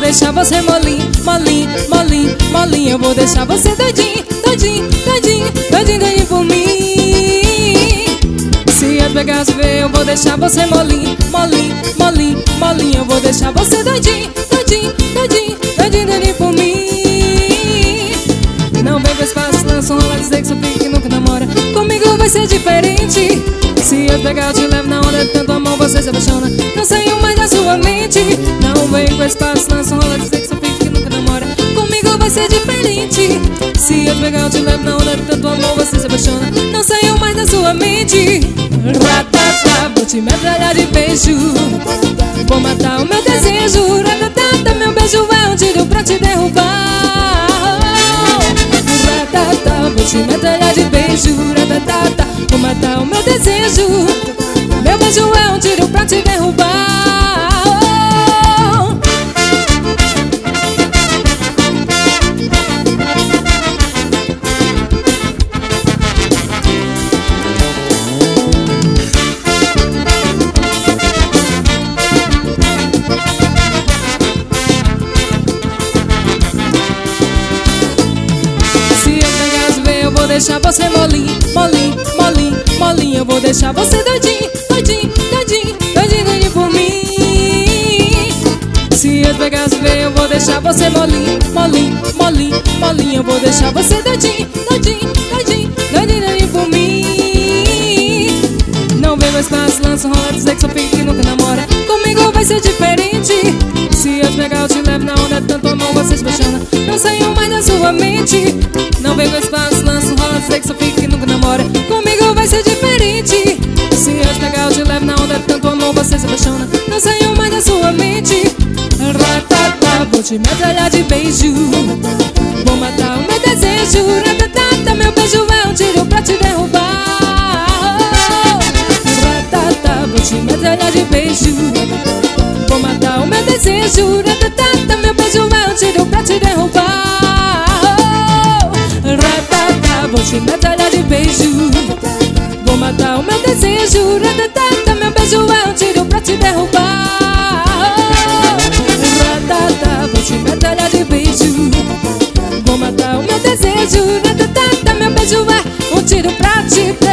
deixar você molinho, molinho, molinho, molinho. Eu vou deixar você doidinho, doidinho, doidinho, doidinho, doidinho por mim. Se eu pegar as veias, eu vou deixar você molinho, molinho, molinho, molinho. Eu vou deixar você doidinho, doidinho, doidinho, doidinho, doidinho por mim. Não vem com espaço, lança um rola, dizer que só fica e nunca namora. Comigo vai ser diferente. Se eu pegar, eu te levo na onda, tanto amor você se apaixona. Não saio mais da sua mente. Não vem com espaço, lança um rola, dizer que só fica e nunca namora. Comigo vai ser diferente. Se eu pegar, eu te levo na onda, tanto amor você se apaixona. Não saio mais da sua mente. Ratata, vou te metralhar de beijo. Vou matar o meu desejo. Ratata, meu beijo é um tiro pra te derrubar. Ratata, vou te metralhar de beijo. Ratata, vou matar o meu desejo. Meu beijo é um tiro pra te derrubar. Vou deixar você molinho, molinho, molinho, molinho. Eu vou deixar você doidinho, doidinho, doidinho, doidinho, doidinho por mim. Se eu pegar as veias, eu vou deixar você molinho, molinho, molinho, molinho. Eu vou deixar você doidinho, doidinho, doidinho, doidinho, doidinho por mim. Não vem mais fácil, lança um rola, dizer que só fica e nunca namora. Comigo vai ser diferente. Se eu pegar, eu te levo na onda, tanto amor você se apaixona. Não saio mais da sua mente. Não vem mais fácil, lança um rola, dizer que só fica e nunca namora. Comigo vai ser diferente. Se eu pegar, eu te levo na onda, tanto amor você se apaixona. Não saio mais da sua mente. Ratata, vou te metralhar de beijo. Vou matar o meu desejo. Ratata, meu beijo é um tiro pra te derrubar. Ratata, vou te metralhar de beijo. Vou matar o meu desejo. Ratata, meu beijo é um tiro pra te derrubar. Ratata, vou te metralhar de beijo. Vou matar o meu desejo. Ratata, meu beijo é um tiro pra te derrubar. Ratata, vou te metralhar de beijo. Vou matar o meu desejo. Ratata, meu beijo é um tiro pra te derrubar.